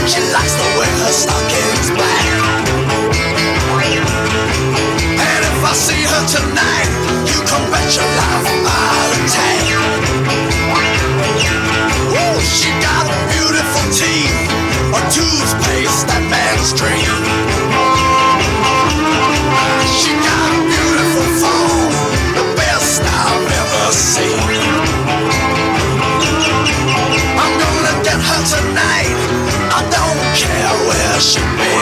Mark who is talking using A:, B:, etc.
A: She likes to wear her stockings black. And if I see her tonight, you can bet your life I'll attack. Woo, she got beautiful teeth, a toothpaste that man's dream. She got a beautiful form, the best I've ever seen. I'm gonna get her tonight, I don't care where she be.